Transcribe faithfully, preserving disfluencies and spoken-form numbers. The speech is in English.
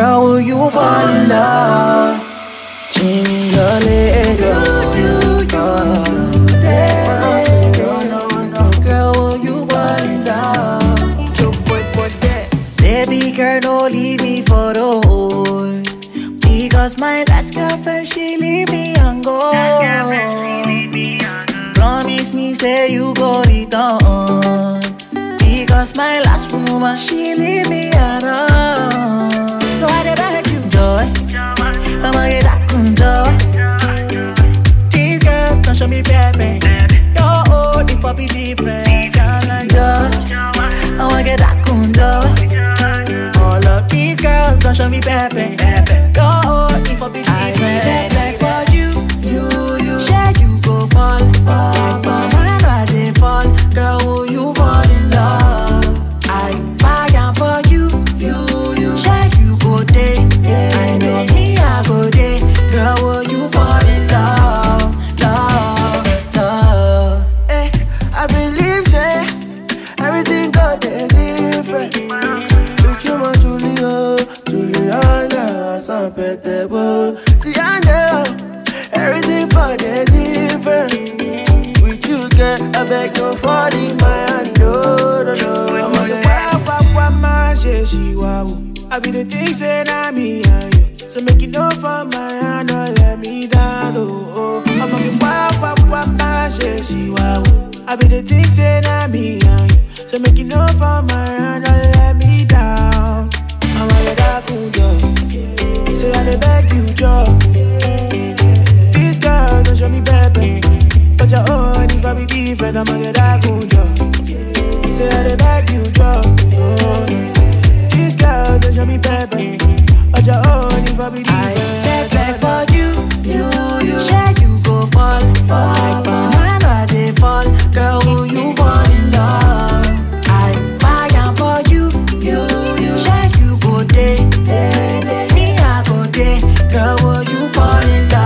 Girl, will you fall in love? Change your leg, girl, you girl. Girl, will you fall in love? Baby girl, don't leave me for the road. Because my last girlfriend, she leave me and go. Promise me, say you go return. Because my last woman, she leave me alone. So I dey beg you, joy, I'ma get that good joy. These girls don't show me baby. Your old if I be different. Can't like joy, I'ma get that good joy. All of these girls don't show me baby. Your old if I be different. I said like for you, you, you, share you go fall, fall, fall. When I dey fall, girl, will you fall in love? I buy am for you, you, you, share you go day. I know me, I go day. Girl, will you fall in love, love, love? Hey, I believe that everything got there different. With you, my Julia, Juliana, some petable. See, I know everything for the different. With you, girl, I beg you for the man. No, no, no. I'm on the wild, wild, wild, man. She wow. I be the thing saying I'm me and you. So make it know for my hand, don't let me down. Oh, oh. I'm on the wild, wild, wild, man. She wow. I be the thing saying I'm me and you. So make it know for my hand, don't let me down. I'm on the dark job. Say I dey beg you, job. These girls don't show me baby. But your own if I be different, I'm on the dark job. Say I dey beg you, job. Oh, no. These girls don't show me baby. But your own if I be different. I said like for you, you, you, share you go fall, fall, fall. When I dey fall, girl, will you fall in love? I buy am for you, you, you, share you go day, day, day. Me I go day, girl, will you fall in love?